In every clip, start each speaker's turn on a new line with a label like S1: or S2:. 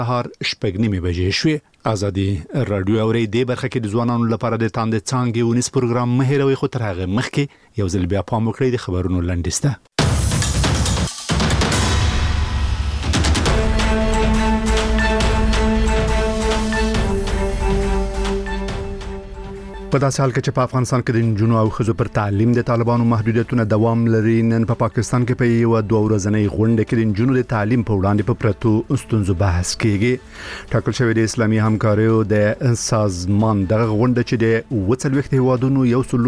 S1: هار شپږ بجې شوې. ازادي رادیو اوري د برخه کې د ځوانانو لپاره د تاند څانګې ونیس پروګرام مهیروي خو تر هغه مخکې یو ځل بیا پام وکړئ د خبرونو لنډیسته. په داسې حال کې چې په افغانستان کې د جنونو او خزو پر تعلیم د طالبانو محدودیتونه دوام لري، نن په پاکستان کې په یو 2 ورځنۍ غونډه کې د جنونو د تعلیم په وړاندې په پرتو ستونزو بحث کیږي. ټاکل شوی د اسلامي همکاریو د سازمان دغه غونډه چې د 40 هیوادونو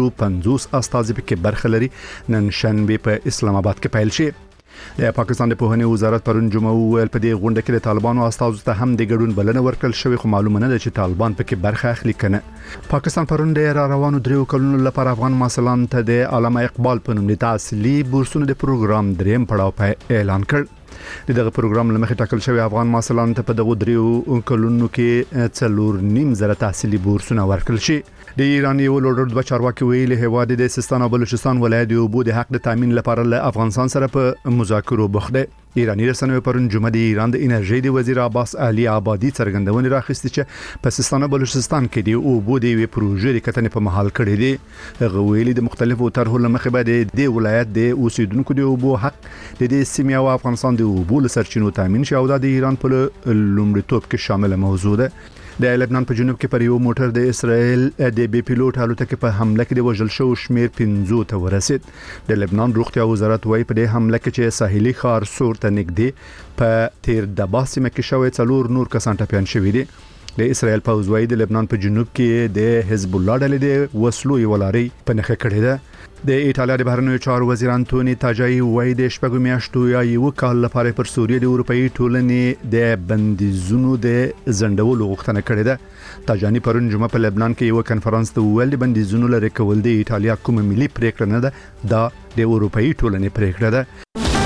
S1: 150 استازي په برخه لري نن شنبه په اسلام آباد کې پیل شي. د پاکستان د پوهنې وزارت پرون جمعه ویل په دې غونډه کې د طالبانو استازو ته هم د ګډون بلنه ورکړل شوې، خو معلومه نه ده چې طالبان پکې برخه اخلي کنه. پاکستان پرون د روانو 3 کلونو لپاره افغان محصلان ته د علامه اقبال په نوم د تحصیلي بورسونو د پروګرام دریم پړاو په اعلان کړ. دغه پروګرام لمخې ټاکل شوی افغان محصلان ته په دغه 3 کلونو کې 4.5 تحصیلي بورسونه ورکړل شي. د ایران یو لوړ رتبه چارواکي ویلي هواد د سیستان او بلوچستان ولایت د اوبو د حق د تامین لپاره له افغانستان سره په مذاکرو بوخت دی. ایرانی رسنیو پرون جمعه د ایران د انرژي د وزیر عباس علي آبادی څرګندونه راخسته چې په سیستان او بلوچستان کې د اوبو د وی پروژې د کتنې په محل کړي دي. هغه ویلي د مختلفو طرحو لمخې به د ولایت د اوسیدونکو د اوبو حق د سیمې او افغانستان د اوبو سرچینو تامین شي او د ایران په لومړیتوب کې شامل موضوع ده. د لبنان په جنوب کې پر یو موټر د اسرائیل د بي پیلوټ الوتکې په حمله کې د وژل شو شمیر 15 ته ورسید. د لبنان روغتیا وزارت وايي په دې حمله کې چې ساحلي ښار سور ته نږدې په تیر د باسمه کې شوې 4 نور کسان ټپيان شوي دي. د اسرائیل پوځ وايي د لبنان په جنوب کې د حزب الله ډلې د وسلو یو لاري په نخښه کړې ده. د ایتالیا د بهرنیو چارو وزیر انټونی تاجای وايي د شپږو میاشتو یا یو کال لپاره پر سوریه د اروپאי ټولنې د بندیزونو د زندولو غوښتنه کړې ده. تاجانی پرون جمعه په لبنان کې یو کانفرنس ته ویل د بندیزونو لري کول د ایتالیا کومه ملي پریکړه نه ده، دا د اروپאי ټولنې پریکړه ده.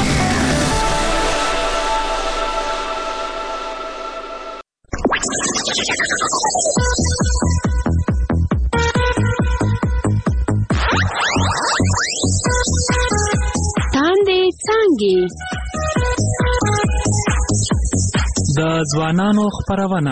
S2: د ځوانانو خبرونه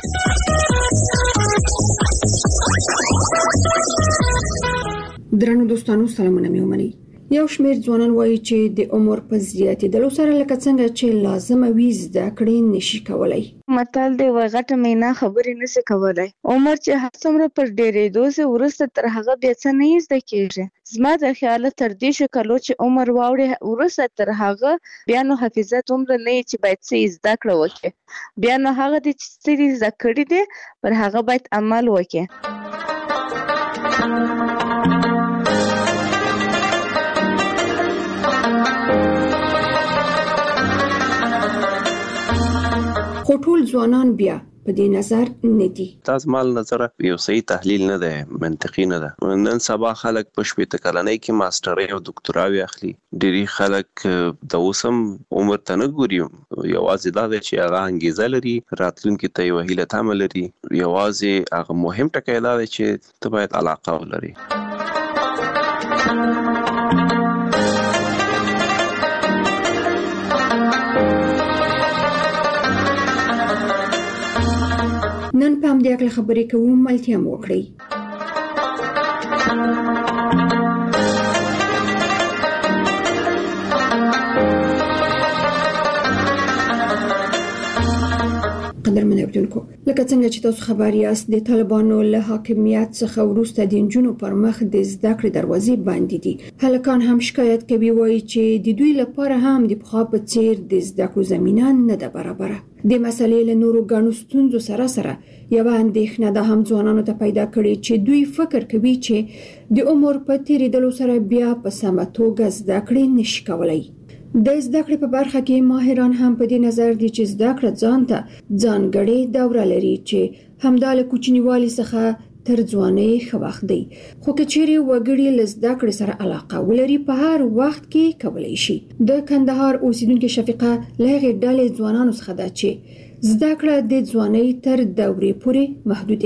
S3: درنو دوستانو سلامونه مې ومنئ. یو شمېر ځوانان وایي چې د عمر په زیاتېدلو سره لکه څنګه چې لازمه وي زده کړې نشي کولای.
S4: متل دی وغټه مینا خبرې نشي کولای. عمر چې هر څومره پر ډېرېدو سه ورسته تر هغه بیا څه نه زده کېږي. زما د خیال تر دې شکلو چې عمر واوړي ورسته تر هغه بیا نو حافظه عمر نه چې باید څه زده کړو وکړي. بیا نو هغه د چې زده کړی دی پر هغه باید عمل وکړي.
S3: خو ټول ځوانان بیا په دې نظر نه دي.
S5: تاسو مال نظر یو صحیح تحلیل نه ده، منطقي نه ده. نن سبا خلک په شپږ کلنۍ کې ماسترۍ او دکتوراوي اخلي. ډېری خلک د اوسم عمر ته نه ګوري، یوازې دا چې هغه انګیزه لري، راتلونکي ته یو هیله تمه لري. یوازې هغه مهم ټکی دا دی چې ته باید علاقه ولري.
S3: نن په همدې اړه خبرې کوو، ملتیا مو وکړئ. قدرمن اوریدونکو، لکه څنګه چې تاسو خبر یاست د طالبانو له حاکمیت څخه وروسته د نجونو پر مخ د زده کړې دروازې بندې دي. هلکان هم شکایت کوي، وایي چې د دوی لپاره هم د پخوا په څیر د زده کړو زمینه نه ده برابره. د مسلې له نورو ګڼو ستونزو سره سره یوه اندېښنه ده هم ځوانانو ته پیدا کړې چې دوی فکر کوي چې د عمر په تیریدلو سره بیا په سمه توګه زده کړې نشي کولای. د زده کړې په برخه کې ماهران هم په دې نظر دي چې زده کړه ځان ته ځانګړې دوره لري چې همدا له کوچنیوالي څخه تر ځوانۍ ښه وخت دی. خو که چیرې وګړي له زده کړې سره علاقه ولري په هر وخت کې کولی شي. د کندهار اوسیدونکې شفیقه له هغې ډلې ځوانانو څخه ده چې زده کړه د ځوانۍ تر دورې پورې محدوده وي.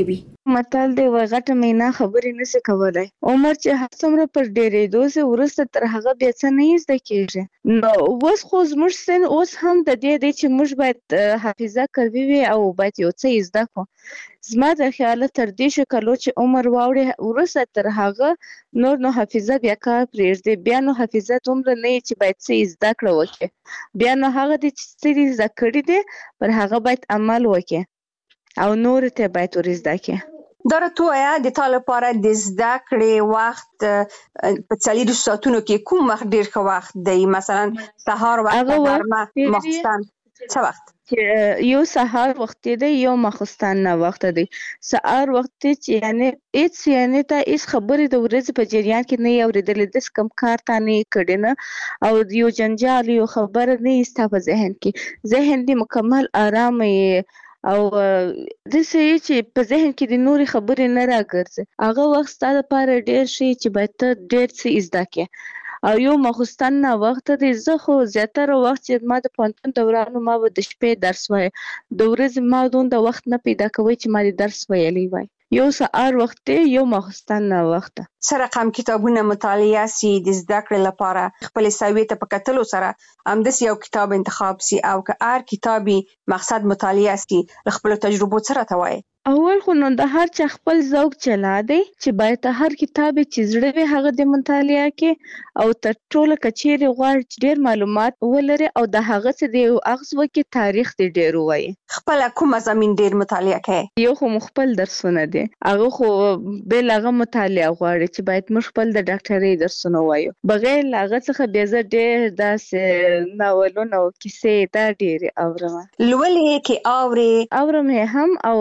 S4: متل دی وای غټه مینا خبرې نشي کولای. عمر چې هر څومره پر ډېرېدو سي وروسته تر هغه بیا څه نه زده کېږي. نو اوس خو زموږ سن اوس هم د دې دی چې موږ باید حافظه قوي وي او باید یو څه زده کړو. زما د خیاله تر دې کلو چې عمر واوړي وروسته تر هغه نور نو حافظه بیا کار پرېږدي. بیا نو حافظه دومره نه چې باید څه زده کړه وکړي. بیا نو هغه دې چې څه زده کړي دي پر هغه باید عمل وکړي او نور ته باید ور زده کړي.
S6: دا راته وایه د تا لپاره د زده کړې وخت په 40 ساعتونو کې کوم وخت ډېر ښه وخت دی؟ مثلا سهار وخت، غرمه، ماخوستن، څه وخت؟
S4: یو سهار وخت دی یو ماخوستن نه وخت دی. سهار وخت چې یعنی ته هیڅ خبرې د ورځې په جریان کې نه اورېدلې، داس کم کار تا نه کړی نه او یو جنجال یو خبره نه ستا په ذهن کې، ذهن دې مکمل آرام او داسې چې په ذهن کې د نورې خبرې نه راګرځي. هغه وخت ستا لپاره ډېر شي چې باید ته ډېر څه زده کړې. او یو ماخوستن نه وخت دی. زه خو زیاتره وخت چې ما د پوهنتون دورانو ما به د شپې درس وای، د ورځې ما دومره وخت نه پیدا کوي چې ما د درس ویلی وای. یو سهار وخت دی یو ماخوستن نه وخت.
S6: څه رقم کتابونه مطالعه سي د زده کړې لپاره؟ خپلې سویې ته په کتلو سره همداسې یو کتاب انتخاب سي او که هر کتابي مقصد مطالعه سي له خپلو تجربو څه راته وایي؟
S4: اول خو نو د هر چا خپل ذوق چلا دی چې باید هر کتاب چې زړه وي هغه د مطالعه کې او تر ټوله کچېرې غواړي چې ډېر معلومات ولري او د هغه څه د اغز وکړي تاریخ دې ډېر ووایي.
S6: خپله کوم مضامین ډېر مطالعه کوي؟
S4: یو خو خپل درسونه دي، هغه خو بېل هغه مطالعه غواړي چې باید موږ خپل د ډاکټرۍ درسونه ووایو. بغیر له هغه څخه بیا زه ډېر داسې ناولونه او کیسې دا ډېرې اورم.
S6: لولې کې
S4: اورم هم او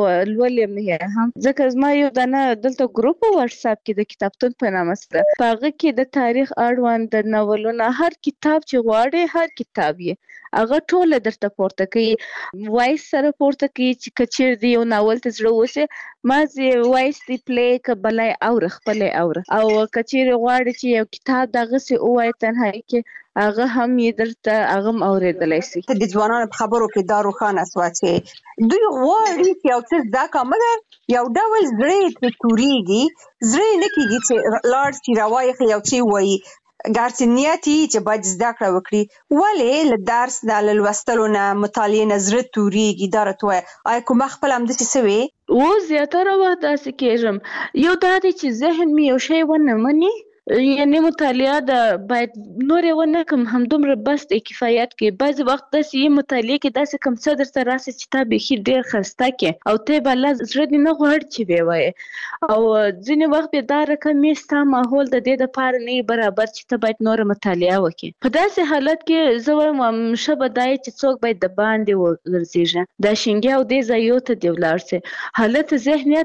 S4: مې هم ځکه زما یو دانه دلته ګروپ واتس اپ کې د کتابتون په نامه سره په هغه کې د تاریخ اړوند د ناولونو هر کتاب چې غواړي هر کتاب یې هغه ټول درته پورته کوي، وایس سره پورته کوي چې کچیر دی یو ناول ته زړه وسه ما زی وایس دی پلی کبلای او خپل او کچیر غواړي چې یو کتاب دغه سي اوای تنهایی کې هغه هم یې درته هغه اوریدلای شي.
S6: د ځوانانو په خبرو کې دا روښانه شوه چې دوی غواړي چې یو څه زده کړي مګر یو ډول زړه یې تورېږي، زړه نه کېږي چې لاړ شي راوایي یو څه وایي ګرځي نیت یې چې باید زده کړه وکړي. ولې له درس نه له لوستلو نه مطالعې نه زړه تورېږي؟ دا راته وایه آیا کومه خپله همداسې سوې؟
S4: زیاتره وخت داسې کېږم. یو دا دی چې ذهن مې یو شی ونه مني، یعنی مطالعه د باید نورې ونه کوم همدومره بس د کفایت کې. بعضې وخت داسې یې مطالعه کې داسې کوم څه درته راسي چې تا بیخي ډېر ښایسته کې او ته یې به الله زړه دې نه غواړي چې ویې وایې او ځینې وخت بیا دا رقم یې ستا ماحول د دې دپاره نه یې برابر چې ته باید نوره مطالعه وکړې. په داسې حالت کې زه وایم ښه به دا چې څوک باید د باندې وګرځېږي، دا شینګې او دې ځایو ته دې ولاړ سي، حالت ذهنیت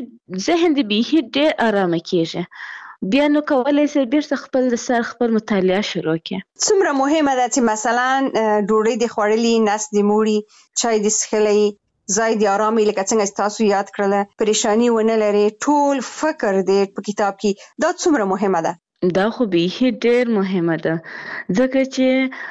S4: ذهن دې بیخي ډېر ارامه کېږي. بیا نو کولای شي بیرته خپل د سر خپل مطالعه شروع کړي.
S6: څومره مهمه ده چې مثلا ډوډۍ د خوړلې، نس د موړي، چای د څښلې، ځای د آرامي لکه څنګه تاسو یاد کړله، پریشانی ونه لري، ټول فکر دې په کتاب کې، دا څومره مهمه ده؟
S4: دا خو بیخي ډېر مهمه ده ځکه چې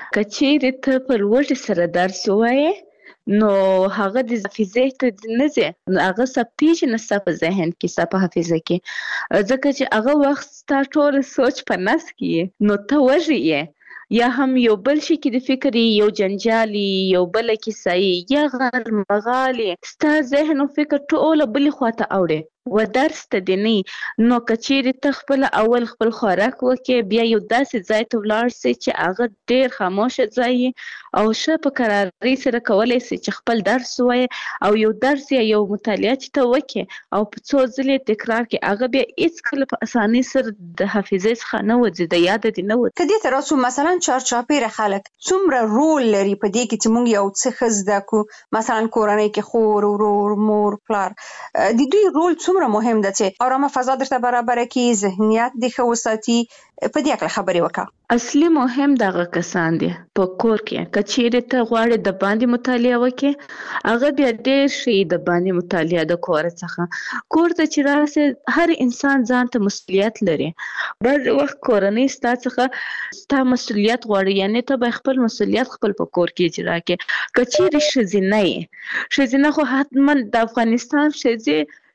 S4: کچېرې ته په لوړ سره درس ووایې نو هغه د حافظې ته نه ځي، هغه ثبتېږي نه ستا په ذهن کې ستا په حافظه کې، ځکه چې هغه وخت ستا ټول سوچ په نس کې نو ته وږی یې یا هم یو بل شي کې د فکر یو جنجالي یو بله کیسه یا غر مغالي ستا ذهن او فکر ټول بلې خواته اوړي و درس ته دی نه. نو کچېرې ته خپل اول خپل خوراک وکړې بیا یو داسې ځای ته ولاړ سې چې هغه ډېر خاموشه ځای او ښه په قرارۍ سره کولی سې چې خپل درس ووایې او یو درس یا یو مطالعه چې ته وکړې او په څو ځلې تکرار کړې هغه بیا هېڅکله په اسانۍ سره د حافظې څخه نه وځي، د یاده دې نه وځي.
S6: که دې ته راسو مثلا چارچاپېره خلک څومره رول لري په دې کې چې موږ یو څه ښه زده کړو، مثلا کورنۍ کې خور، ورور، مور، پلار، د دوی رول څومره مهم ده چې آرامه فضا درته برابره کړي، ذهنیت دې ښه وساتي؟ په دې هکله خبرې وکړه.
S4: اصلي مهم دغه کسان دي په کور کې. که چیرې ته غواړې د باندې مطالعه وکړې هغه بیا ډېر ښه د باندې مطالعه د کور څخه. کور ته چې راسې هر انسان ځان ته مسؤلیت لري، بعضې وخت کورنۍ ستا څخه ستا مسؤلیت غواړي، یعنې ته به خپل مسؤلیت خپل په کور کې اجرا کړې. که چیرې ښځینه یې، ښځینه خو حتما د افغانستان ښځې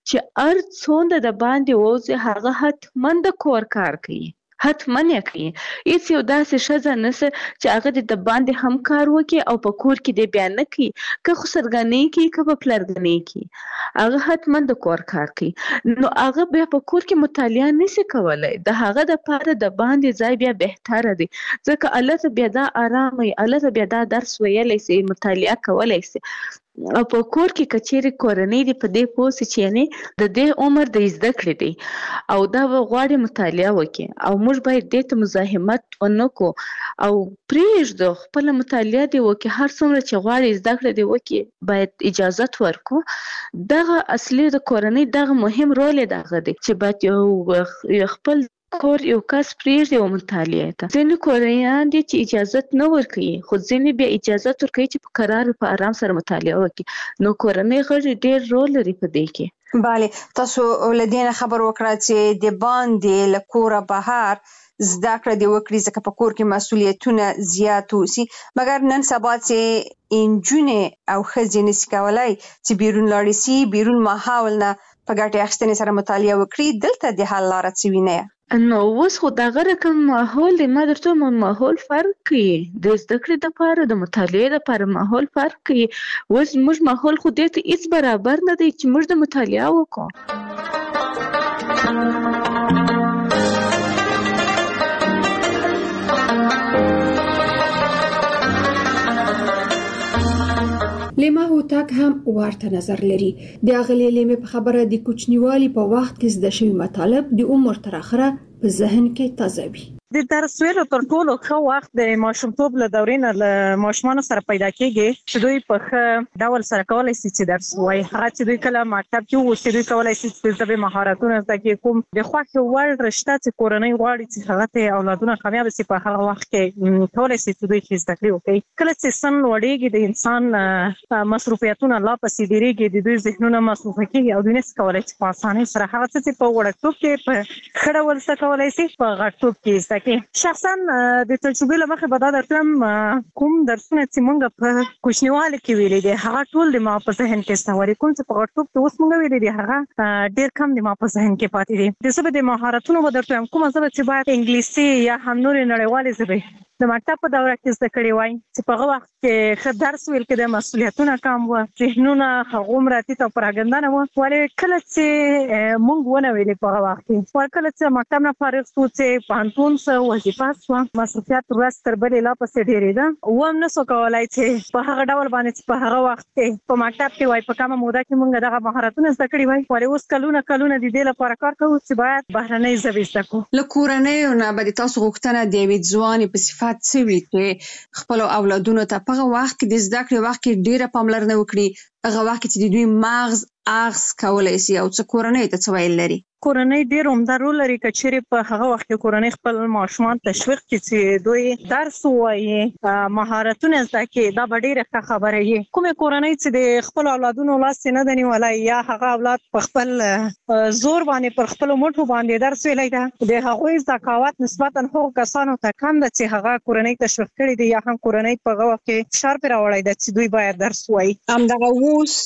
S4: چې څومره د باندې وځي هغه حتمن د کور کار کوي، حتمن یې کوي. هیڅ یو داسې ښځه نشته چې هغه د باندې هم کار وکړي او په کور کې دې بیا نه کوي، که خسرګنۍ کوي که په پلرګنۍ کوي، هغه حتمن د کور کار کوي. نو هغه بیا په کور کې مطالعه نشي کولای، د هغه دپاره د باندې ځای بیا بهتره دی، ځکه الله ته بیا دا آرام وي، الله ته بیا دا درس ویلی سي، مطالعه کولی سي. او په کور کې کچېرې کورنۍ دې په دې پوه سي چې یعنې د دې عمر د زده کړې دی او دا به غواړي مطالعه وکړي، او موږ باید دې ته مزاحمت ونه کړو او پرېږدو خپله مطالعه دې وکړي، هر څومره چې غواړي زده کړه دې وکړي باید اجازت ورکړو. دغه اصلي د کورنۍ دغه مهم رول یې دغه دی چې باید یو خپل کور یو کس پرېږدي او مطالعه ته. ځینې کورنیان دي چې اجازت نه ورکوي، خو ځینې بیا اجازت ورکوي چې په قرار په آرام سره مطالعه وکړي. نو کورنۍ غړي ډېر رول لري په دې کې.
S6: بله، تاسو له دې نه خبر وکړه چې د باندې له کوره بهر زده کړه دې وکړي ځکه په کور کې مسؤلیتونه زیات اوسي، مګر نن سبا چې نجونې او ښځې نشي کولای چې بیرون لاړې سي، بیرون ماحول نه په ګټې اخیستنې سره مطالعه وکړي، دلته د حل لاره څه وینئ؟
S4: نو اوس خو دغه رقم ماحول دی، ما درته ماحول فرق کوي، د زده کړې دپاره د مطالعې دپاره ماحول فرق کوي. اوس موږ ماحول خو دې ته هېڅ برابر نه دی چې موږ د مطالعه وکړو.
S3: لیما هوتک هم ورته نظر لري. د اغلې لیمې په خبره د کوچنیوالي په وخت کې زده شوي مطالب د عمر تر اخره په ذهن کې تازه وي.
S7: د درس ویلو تر ټولو ښه وخت د ماشومتوب له دورې نه له ماشومانو سره پیدا کېږي چې دوی په ښه ډول سره کولی شي چې درس ووایي. هغه چې دوی کله مکتب کې اوسي دوی کولی شي چې د ژبې مهارتونه زده کړي. کوم د خوښې وړ رشته چې کورنۍ غواړي چې هغه ته اولادونه کامیاب شي په هغه وخت کې کولی شي چې دوی زده کړي وکړي. کله چې سن لوړېږي د انسان مصروفیتونه لا پسې ډېرېږي، د دوی ذهنونه مصروفه کېږي او دوی نشي کولی چې په اسانۍ سره هغه څه چې په وړکتوب کې په ښه ډول زده کولی شي په غټتوب کې زده کړي. شخصا د تجربې له مخې به دا درته کوم درسونه چې موږ په کوچنیوالي کې ویلي دي هغه ټول د ما په ذهن کې استواري، کوم چې په غټتوب کې اوس موږ ویلي دي هغه ډېر کم د ما په ذهن کې پاتې دي. د ژبې د مهارتونو به درته کومه ژبه چې باید انګلیسي یا هم نورې نړیوالې ژبې د مکتب په دوره کې زده کړې وای چې په هغه وخت کې ښه درس ویل کېده، مسؤلیتونه کم وه، ذهنونه هغومره ټیټ او پراګنده نه وه. ولې کله چې موږ ونه ویلې په هغه وخت کې، کله چې مکتب نه فارغ شو چې پوهنتون څه وظیفه شوه، مصروفیت ورځ تر بلې لا پسې ډېرېده، و هم نشو کولی چې په هغه ډول باندې چې په هغه وخت کې په مکتب کې وای په کمه موده کې موږ دغه مهارتونه زده کړي وای. ولې اوس کلونه د دې لپاره کار کوو چې باید بهرنۍ ژبې زده کړو.
S6: له کورنیو نه به د تاسو غوښتنه د یوې ځوانې په صفت څه وي چې خپلو اولادونو ته په هغه وخت کې د زده کړې وخت کې ډېره پاملرنه وکړي، هغه وخت کې چې د دوی مغز اغز کولی شي، او څه کورنۍ ته څه ویل لري؟
S7: کورنۍ ډېر عمده رول لري که چیرې په هغه وخت کې کورنۍ خپل ماشومان تشویق کړي چې دوی درس ووایي، مهارتونه زده کړي، دا به ډېره ښه خبره وي. کومې کورنۍ چې د خپلو اولادونو لاس یې نه دی نیولی یا هغه اولاد په خپل زور باندې پر خپلو مټو باندې درس ویلی ده، د هغوی ذکاوت نسبتا هغو کسانو ته کم ده چې هغه کورنۍ تشویق کړي دي یا هم کورنۍ په هغه وخت کې فشار پرې راوړی ده چې دوی باید درس ووایي.
S6: همدغه اوس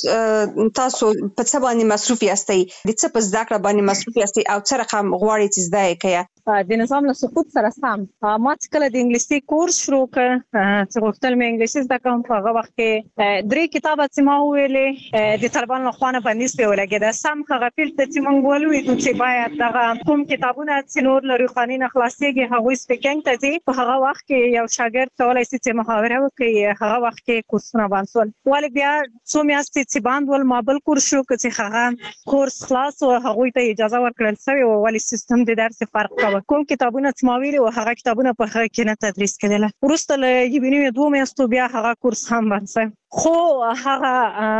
S6: تاسو په څه باندې مصروف یاستئ؟ د څه په زده کړه باندې مصروف یاستئ او څه رقم غواړئ چې زده یې کړئ؟
S7: د نظام له سقوط سره سم ما چې کله د انګلیسي کورس شروع کړ چې غوښتل مې انګلیسي زده کړم، په هغه وخت کې 3 کتابه چې ما وویلې د طالبانو له خوا نه بندیز پرې ولګېده. سم هغه فیلډ ته چې موږ ولوېدو چې باید دغه کوم کتابونه چې نور له روښاني نه خلاصېږي هغوی سپیکینګ ته ځي، په هغه وخت کې یو شاګرد کولی شي چې محاوره وکړي. هغه وخت کې کورسونه بند شول، ولې بیا څو میاشتې چې بند ول ما بل کورس شروع کړ چې هغه کورس خلاص و، هغوی ته اجازه ورکړل شوې وه ولې سیستم د درس فرق کوه. کوم کتابونه چې ما ویلي وو هغه کتابونه په هغه کې نه تدریس کېدله. وروسته له 1.5 میاشتو بیا هغه کورس هم بند شو، خو هغه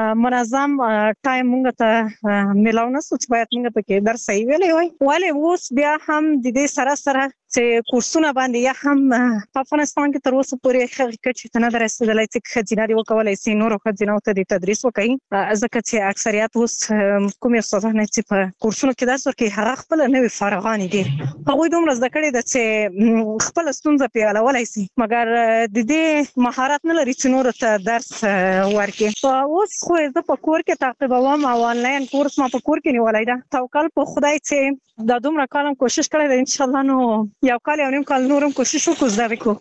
S7: منظم ټایم موږ ته میلاو نه شو چې باید موږ پکې درس صحیح ویلی وای. ولې اوس بیا هم د دې سره سره چې کورسونه باندې یا هم په افغانستان کې تر اوسه پورې هغه کچې ته نه ده رسېدلی چې ښځینه دې وکولی شي نورو ښځینو ته دې تدریس وکړي، ځکه چې اکثریت اوس کومې استادانې چې په کورسونو کې درس ورکوي هغه خپله نوې فارغانې دي، هغوی دومره زده کړې ده چې خپله ستونزه پرې حلولی شي، مګر د دې مهارت نه لري چې نورو ته درس ورکي. اوس خو زه په کور کې تعقیبوم او آنلاین کورس ما په کور کې نیولای دا. توکل په خدای چې دا دومره کالم کوشش کړی دی، ان شاء الله نو یو کال یو نیم کال نورم کوشش وکړو زده وکړو.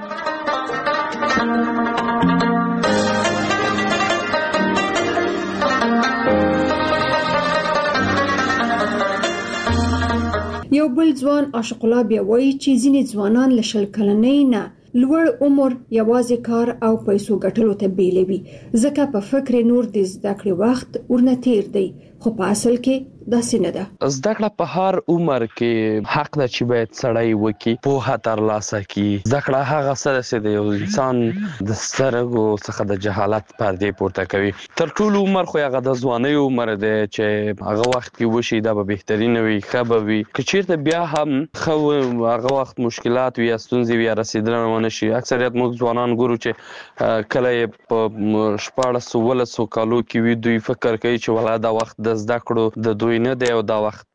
S3: یو بل ځوان عاشق الله بیا وایي چې ځینې ځوانان له 20 کلنۍ نه لوړ عمر یوازې کار او پیسو ګټلو ته بیلوي، ځکه په فکر نور د زده کړې وخت ورنه تیر دی، خو په اصل کې داسې نه ده.
S8: زده کړه په هر عمر کې حق ده چې باید سړی وکړي، پوهه ترلاسه کړي. زده کړه هغه څه ده چې د یو انسان د سترګو څخه د جهالت پردې پورته کوي. تر ټولو عمر خو هغه د ځوانۍ عمر دی چې هغه وخت کې وشي دا به بهترینه وي، ښه به وي. که چیرته بیا هم ښه هغه وخت مشکلات وي یا ستونزې وي یا رسېدنه ونه شي، اکثریت موږ ځوانان ګورو چې کله یې په 1400 کالو کې وي دوی فکر کوي چې ولا دا وخت د زده کړو د دوی نه دی او دا وخت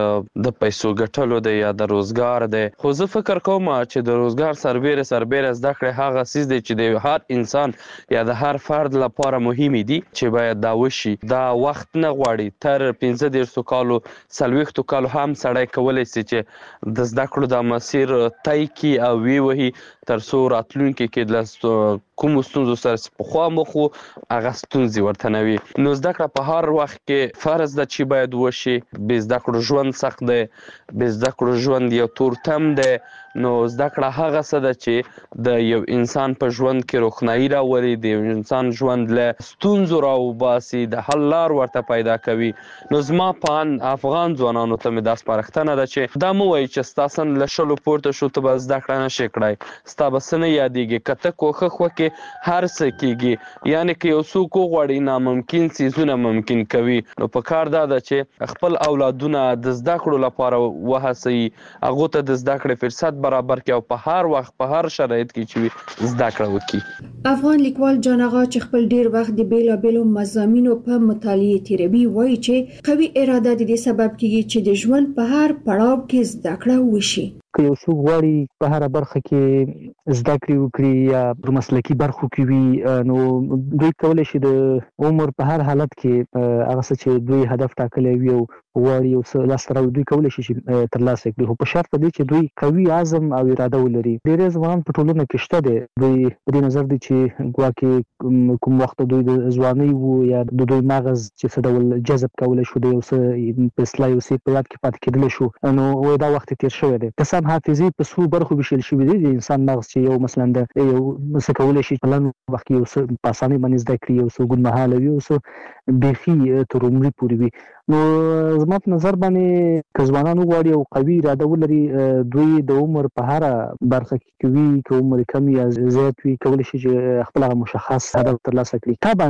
S8: د پیسو ګټلو دی یا د روزګار دی. خو زه فکر کوم چې د روزګار سربېره زده کړې هغه څیز دی چې د هر انسان یا د هر فرد لپاره مهم دي چې باید دا وشي. دا وخت نه غواړي، تر 15 کالو 40 کالو هم سړی کولی شي چې د زده کړو د مسیر طی کړي او ووهي تر څو راتلونکي کې د کومو ستونزو سره پخوا مخ هغه ستونزې ورته نه وي. نو زده کړه په هر وخت کې فرض ده چې باید وشي. بې زده کړو ژوند سخت دی، بې زده کړو ژوند یو تورتم دی. نو زده کړه هغه څه ده چې د یو انسان په ژوند کې روښنايي راولي، د یو انسان ژوند له ستونزو راوباسي، د حل لار ورته پیدا کوي. نو زما په افغان ځوانانو ته مې دا سپارښتنه ده چې دا مه وایي چې ستاسو له 20 پورته شو ته به زده کړه نشې کړی، ستا به څه نه یادېږي. که ته کوښښ وکړې هر څه کېږي. یعنې که یو څوک وغواړي ناممکن څیزونه ممکن کوي، نو په کار دا ده چې خپل اولادونه د زده کړو لپاره وهڅوي، هغو ته د زده کړې فرصت برابر کړي او په هر وخت په هر شرایط کې چې زده کړه وکړي.
S3: افغان لیکوال جان آغا چې خپل ډیر وخت د بیلابیلو مضامینو په مطالعه تیروي وایي چې قوي اراده د دې سبب کیږي چې د ژوند په هر پړاو کې زده کړه وشي.
S9: که یو څوک غواړي په هر برخه کې زده کړې وکړي یا په مسلکي برخو کې وي، نو دوی کولی شي د عمر په هر حالت کې هغه څه چې دوی هدف ټاکلی وي او غواړي یو څه لاسته راوړي دوی کولی شي ترلاسه کړي، خو په شرط دی چې دوی قوي عزم او اراده ولري. ډېری ځوانان په ټولنه کې شته دي، دوی په دې نظر دي چې ګواکې کوم وخت دوی د ځوانۍ وو یا د دوی مغز چې څه ډول جذب کولی شو د یو څه په اصطلاح یو څه په یاد کې پاتې کېدلی شو، نو دا وخت تېر شوی دی. حافظي په څو برخو ویشل شوی دی. د انسان مغز چې یو مثلا د یو څه کولی شي په لنډ وخت کې یو څه په اسانۍ باندې زده کړي، یو څه اوږدمهاله وي، یو څه بیخي تر عمري پورې وي. نو زما په نظر باندې که ځوانان وغواړي او قوي اراده ولري، دوی د عمر په هره برخه کې کوي، که عمر کم یا زیات وي کولی شي چې خپل هغه مشخص هدف ترلاسه کړي. طبعا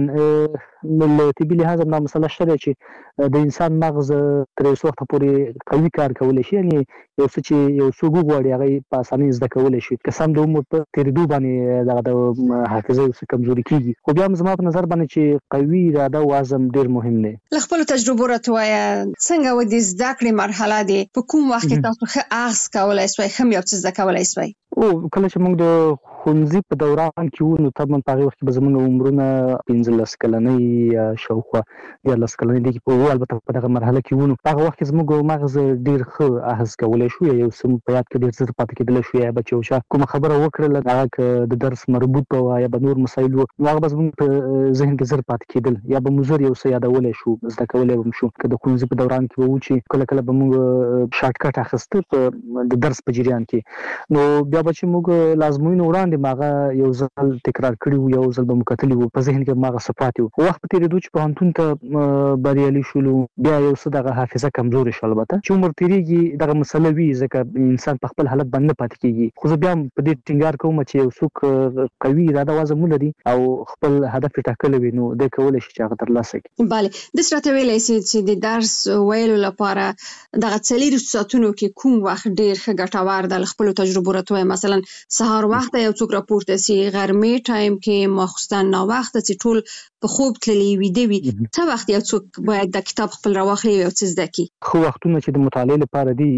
S9: له طبي لحاظ هم دا مسله شته چې د انسان مغز تر یو وخته پورې قوي کار کولی شي، یعنې یو څه چې یو څوک وغواړي هغه په اسانۍ زده کولی شي. که سم د عمر په تېرېدو باندې دغه د حافظه یو څه کمزوري کېږي، خو بیا هم زما په نظر باندې چې قوي اراده او عزم ډېر مهم دی.
S6: له خپلو تجربو راته وایه څنګه و د زده کړې مرحله دی، په کوم وخت کې تاسو ښه اخذ کولی شوئ، ښه یو څه زده کولی شوئ؟
S9: کله چې موږ د ښوونځي په دوران کې وو، نو طبعا په هغې وخت کې به زموږ عمرونه 15 کلنۍ یا شاوخوا 14 کلنۍ دي، البته په دغه مرحله کې وو. نو په هغه وخت کې زموږ مغز ډېر ښه اخذ کولی شو، یا یو څه په یاد کې ډېر زر پاتې کېدلی شو، یا به چې یو چا کومه خبره وکړله هغه که د درس مربوط وه یا به نور مسایل وو، نو هغه به زموږ په ذهن کې زر پاتې کېدل، یا به مو زر یو څه یادولی شو، زده کولی به مو شو. که د ښوونځي په دوران کې به وو چې کله کله به موږ شارټکټ اخیسته د درس په جریان کې، نو بیا به چې موږ لازموینو وړاندې هغه یو ځل تکرار کړي وو، یو ځل به مو کتلي وو، په ذهن کې هغه څه پاتې وو. وخت په تېرېدو چې پوهنتون ته بریالي شولو، بیا یو څه دغه حافظه کمزورې شوه. البته چې عمر تېرېږي دغه مسله وي، ځکه انسان په خپل حالت باندې نه پاتې کېږي. خو زه بیا هم په دې ټینګار کوم چې یو څوک قوي اراده او عزم ولري او خپل هدف یې ټاکلی وي، نو دی کولی شي چې هغه ترلاسه کړي.
S6: بله، داسې راته ویلی سئ چې د درس ویلو لپاره دغه 4 ساعتونو کې کوم وخت ډېر ښه ګټور ده؟ له خپلو تجربو راته وایه، مثلا سهار وخته یو څوک څوک راپورته سي غرمې ټایم کې ماخوستن نا وخت چې ټول په خوب تللی ویده وي څه وخت یو څوک باید د کتاب خپل راواخلي او څه زده کړي؟
S9: خو وختونه چې د مطالعې لپاره دي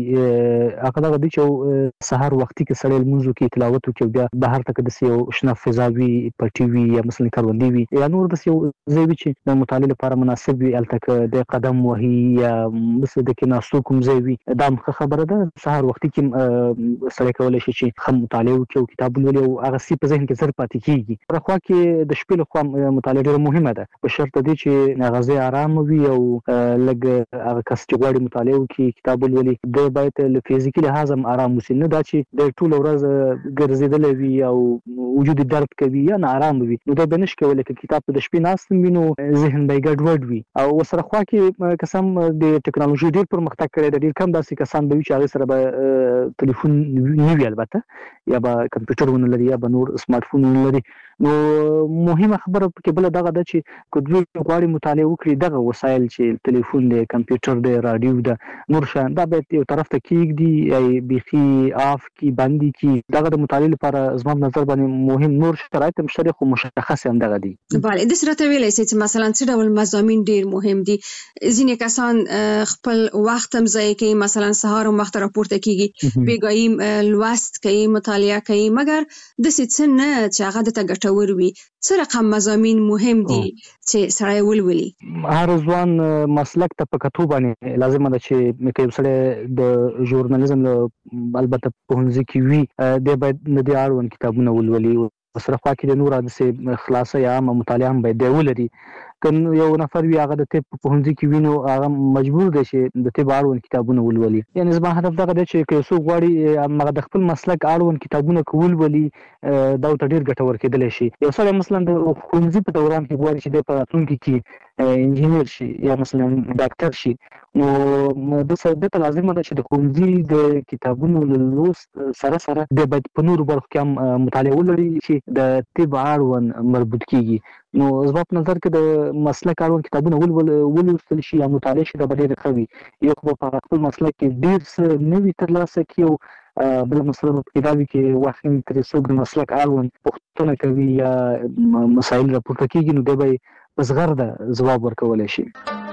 S9: هغه دغه دي چې سحر وختي کې سړی لمونځ کوي تلاوت کوي بیا بهر ته د یو شنه فضا وي پټي وي یا مثلا کاروندي وي یا نور د یو ځای وي چې د مطالعې لپاره مناسب وي الته د قدم وهي یا مثلا د کیناستو کوم ځای وي دا خبره ده سحر وختي کې سړی کولای شي چې خم مطالعه وکړي او کتابونه ولولي او هغه سی په ذهن کې زر پاتې کیږي پر خوا کې د شپې لخوا مطالعه ډېره مهمه ده په شرط دی چې غزي آرام وي او لګ هغه کس چې غواړي مطالعه وکړي کتاب ولولي د باید له فزیکي لحاظ هم آرام وي نه دا چې د ټول ورځ ګرځیدل وي او وجود درد کوي یا آرام وي نو دا بنش کولای چې کتاب د شپې ناست وینو ذهن به ګډوډ وي او سره خوا کې قسم د ټکنالوژي ډېر پرمختګ کړی دی ډېر کم داسې کسان به وي چې هغه سره به ټلیفون نه وي البته یا به کمپیوټر ونه لري یا به نور سمارټ فون ونه لري نو مهمه خبره کې بل دغه د چې کله غواړي مطالعه وکړي دغه وسایل چې ټلیفون دی کمپیوټر دی رادیو دی نور شان دا به یو طرف ته کېږدي ای بيخي اف کی باندې کی دغه د مطالعه لپاره زما نظر باندې مهم نور شرایط مشترک او مشخص هم دغه دي.
S6: بله د سره ته ویلای شي چې مثلا څه ډول مضامین ډیر مهم دي ځینې کسان خپل وخت هم ضایع کوي مثلا سهار هم وخت راپورته کیږي بیګایم لوست کوي مطالعه کوي مګر د څه نه چې هغه د ګټور وي څه رقم مضامین مهم دي چې سړی ولولي
S9: هر ځوان مسلک ته په کتو باندې لازم ده چې مکه سړی د ژورنالیزم البته په هنځ کې وي د باید نه دی اړوند کتابونه ولولي سره خوا کې د نور د خلاصه یا مطالعه هم باید ولري کنه یو نفر وی هغه د طب په هنځ کې وینو هغه مجبور دی چې د طب اړوند کتابونه ولولي یعنی زما هدف دغه دی چې که څوک غواړي هغه د خپل مسلک اړوند کتابونه کول ولي دا ته ډیر ګټور کېدلی شي یو سړی مثلا د ښوونځي په دوران کې غواړي چې د راتلونکي کې انجینر شي یا مثلا ډاکټر شي نو د څه د لازم ده چې د ښوونځي د کتابونو لوست سره د باید په نور برخو کې مطالعه ولري چې د طب اړوند مربوط کیږي نو زما په نظر کې د مسلک اړوند کتابونه ولوستل شي یا مطالعه شي دا ډېر ښه وي یو په خپل مسلک کې ډېر څه نوي ترلاسه کړي او بل مسله په کتابي کې وخت ترې څوک د مسلک اړوند پوښتنه کوي یا مسایل راپورته کیږي نو دی به په زغرده ځواب ورکولی شي.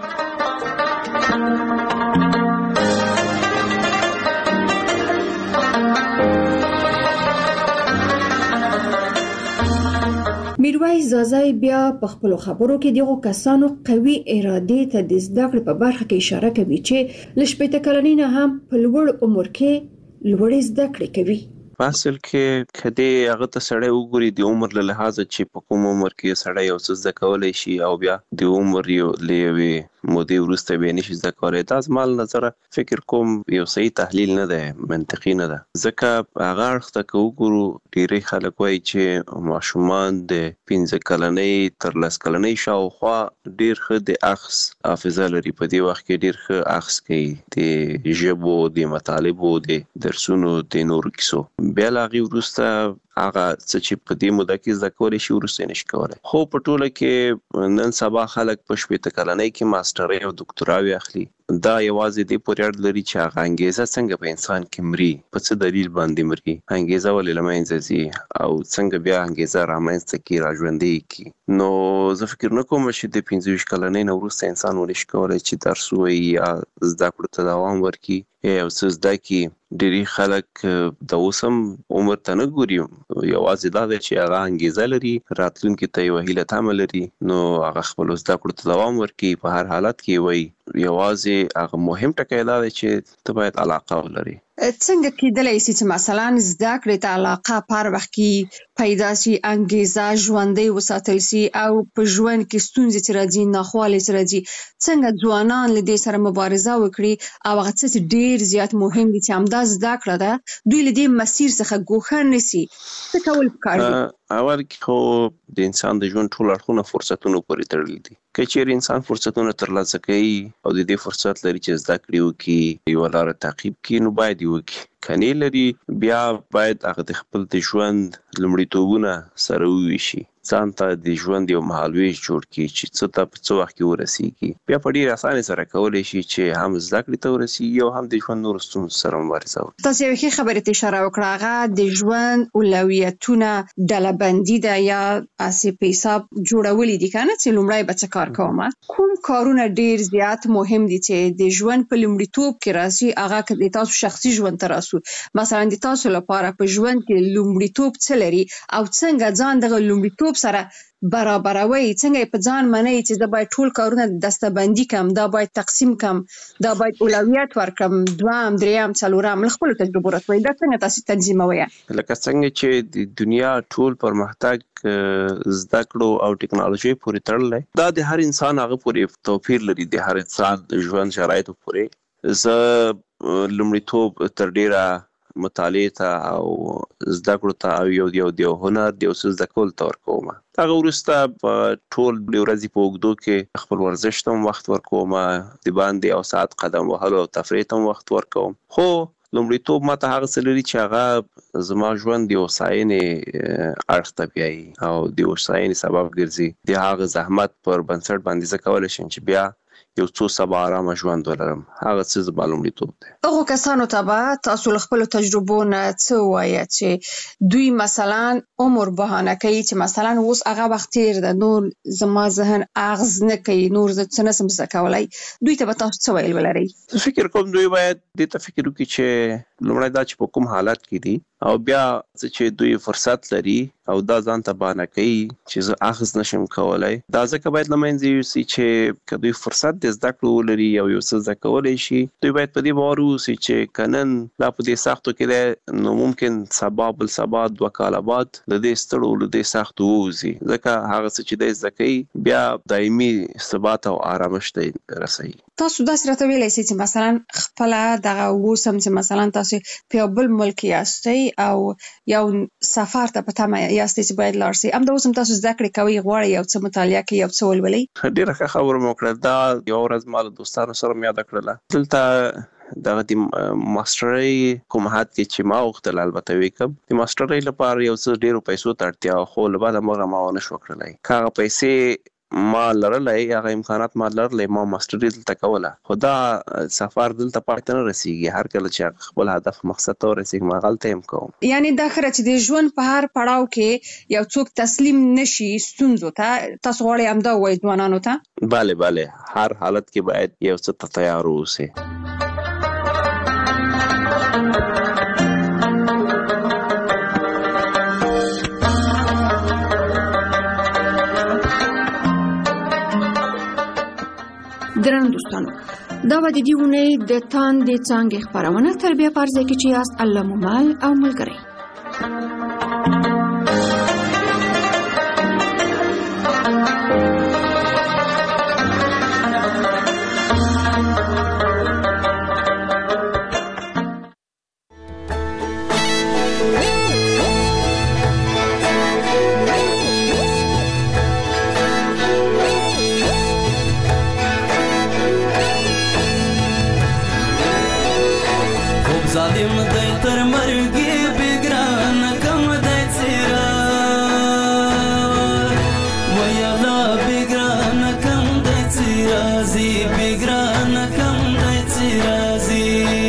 S3: میرویس زازای بیا په خپل خبرو کې دغه کسانو قوي اراده ته د زده کړې په برخه کې اشاره کوي چې لشپېته کلنۍ نه هم په لوړ عمر کې لوړ زده کړې کوي.
S5: اصل کې کدی هغه ته سړی وګوري د عمر له لحاظ چې په کوم عمر کې سړی یو څه زده کولای شي او بیا د عمر یو لوي مودې وروسته به نشي زده کولای دا زمال نظر فکر کوم یو صحیح تحلیل نه ده منطقي نه ده ځکه هغه اړخ ته وګورو ډیری خلک وایي چې ماشومان د 15 کلنۍ تر 10 کلنۍ شاوخوا ډیر ښه د اخذ حافظه لري په دې وخت کې ډیر ښه اخذ کوي د ژبو د مطالبو د درسونو د نورو کیسو بیا لاغي وروسته هغه څه چې په دې موده کې زده کولای شي وروسته نشي کولای خو په ټوله کې نن سبا خلک په 15 کلنۍ کې ماسترۍ او دکتراوي اخلي دا یوازې د پورې اړه لري چې هغه انګیزه څنګه په انسان کې مري په څه دلیل باندې مري انګیزه ولې له منځه ځي او څنګه بیا انګیزه رامنځته کی راژوندي کی نو زه فکر نه کوم چې د 15 کلنۍ نه وروسته انسان ونشي کولای چې درس ووایي یا زده کړو ته دوام ورکړي یا څه زده کړي ډېری خلک د اوسم عمر ته نه ګوري یوازې دا چې هغه انګیزه لري راتلونکي ته یو هیله تمه لري نو هغه خپل زده کړو ته دوام ورکړي په هر حالت کې وایي یوازې هغه مهم ټکی دا دی چې ته باید علاقه ولري
S6: څنګه کېدلی شي چې مثلا زده کړې ته علاقه په هر وخت کې پیدا شي انګیزه ژوندۍ وساتل شي او په ژوند کې ستونزې چې راځي ناخوالې چې راځي څنګه ځوانان له دې سره مبارزه وکړي او هغه څه چې ډېر زیات مهم دي چې همدا زده کړه ده دوی له دې مسیر څخه ګوښه نه شي څه کول پکار دي؟
S5: اول کې خو د انسان د ژوند ټول اړخونه فرصتونو پورې تړلي دي که چیرې انسان فرصتونه ترلاسه کوي او د دې فرصت لري چې زده کړې وکړي یوه لاره تعقیب کړي نو باید یې وکړي کني لري بیا باید هغه د خپل د ژوند لومړیتوبونه سره وویشي ځان ته د ژوند یو مهالویش جوړ کړي چې څه ته په څه وخت کې ورسیږي بیا په ډېر اسانه سره کولی شي چې هم زده کړې ته ورسیږي او هم د ژوند نورو ستونزو سره مبارزه وکړي.
S6: تاسو یو ښه خبرې ته اشاره وکړه هغه د ژوند اولویتونه ډلبندي ده یا اسې په حساب جوړولې دي کنه چې لومړی به څه کار کوم کوم کارونه ډېر زیات مهم دي چې د ژوند په لومړیتوب کې راځي هغه که د تاسو شخصي ژوند ته راسو مثلا د تاسو لپاره په ژوند کې لومړیتوب څه لري او څنګه ځان دغه لومړیتوب سره برابروي څنګه په ځان منئ چې دا باید ټول کارونه دسته‌بندي کم دا باید تقسیم کم دا باید اولویت ورکم دوام دریم څلورم خپل تجربه راټوي دا څنګه تاسو تنظیموي
S5: لکه څنګه چې د دنیا ټول پرمختګ زده کړو او ټکنالوژي پورې تړلې دا د هر انسان هغه پورې توپیر لري د هر انسان ژوند شرایطو پورې زه لومړیتوب تر ډیره مطالعه ته او زده کړو ته او یو هنر د اوس زده کول تور کوم هغه ورسته په ټول ورځې په وګدو کې خپل ورزش ته وخت ورکوم د باندې او ساعت قدم وهلو او تفریح ته وخت ورکوم خو لومړیتوب ماته هغه څه لري چې هغه زما ژوند د هوساینې اړخ ته بیایي او د هوساینې سبب ګرځي د هغه زحمت پر بنسټ باندې زه کولی شم چې بیا یو څو سبا آرامه ژوند ولرم هغه څه زما لومړیتوب دی.
S6: هغو کسانو ته به تاسو له خپلو تجربو نه څه ووایه چې دوی مثلا عمر بهانه کوي چې مثلا اوس هغه وخت تېر ده نور زما ذهن اغز نه کوي نور زه څه نشم زده کولی دوی ته به تاسو څه ویل ولرئ؟
S5: زه فکر کوم دوی باید دې ته فکر وکړي چې لومړی دا چې په کوم حالت کې دي او بیا چې دوی فرصت لري او دا ځان ته بهانه کوي چې زه اخذ نشم کولی دا ځکه باید له منځه یوسي چې که دوی فرصت د زده کړو ولري او یو څه زده کولی شي دوی باید په دې باور واوسي چې که نن دا په دې سختو کې دی نو ممکن سبا بل سبا 2 کاله بعد له دې ستړو له دې سختو ووځي ځکه هغه څه چې دی زده کوي بیا دایمي ثبات او آرامش ته رسوي.
S6: تاسو داسې راته ویلی سئ چې مثلا خپله دغه اوس هم چې مثلا تاسو په یو بل ملک یاستئ او یو سفر ته په تمه یاستئ چې باید لاړ سئ همدا اوس هم تاسو زده کړې کوئ غواړئ یو څه مطالعه کوئ یو څه ولولئ.
S5: ډېره ښه خبره مو وکړه دا یوه ورځ ما له دوستانو سره مې یاده کړله دلته دغه د ماسټرۍ کوم حد کې چې ما غوښتل البته وکړم د ماسټرۍ لپاره یو څه ډېرو پیسو ته اړتیا خو له بعده مغه ما ونه شو کړلی که هغه پیسې ما لرلی هغه امکانات ما لرلی ما ماسټري دلته کوله خو دا سفر دلته پای ته نه رسیږي هر کله چې خپل هدف مقصد ته ورسیږم هغلته یم کوم
S6: یعنی دا ښه چې د ژوند په هر پړاو کې یو څوک تسلیم نشي ستونزو ته تاسو غواړئ همدا ووایئ ځوانانو ته
S5: بله هر حالت کې باید یو څه ته تیار واوسئ.
S3: درنو دوستانو دا و د دې اونۍ د تاندې څانګې خپرونه تربیه په ارزه کې چې یاست الله مو مل او ملګری.
S10: ظالم دی تر مرګي بګران کم دی څیرا ویلا بګران کم دی څیرا زی بګران کم دی څیرا زی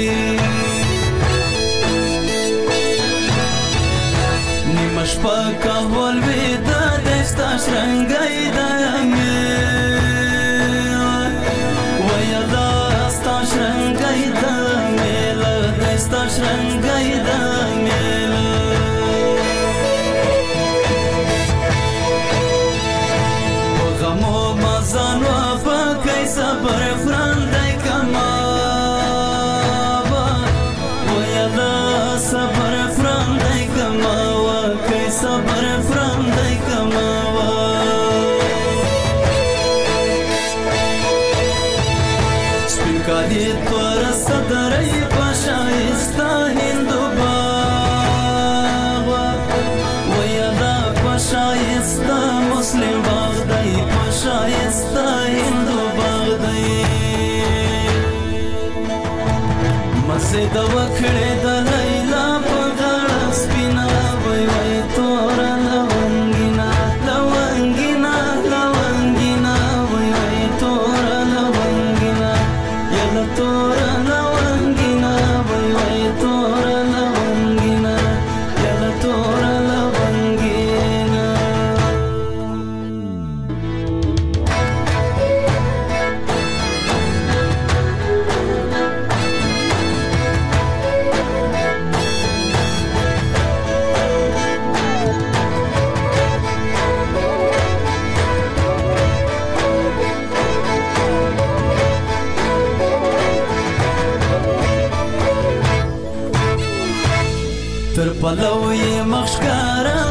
S10: نیمش پکا ول ودا دستا شرنګای دمه ویلا ستا شرنګای دمه sta shrangai da mela o gamo mazano pa kai sabar frandai kama o ya da sabar frandai kama wa kai sabar frandai kama spikadi tor sadarai شایسته هندو باغ ویا دا شایسته مسلم باغ دی شایسته هندو باغ دی مزه دا وکړه د ښکارا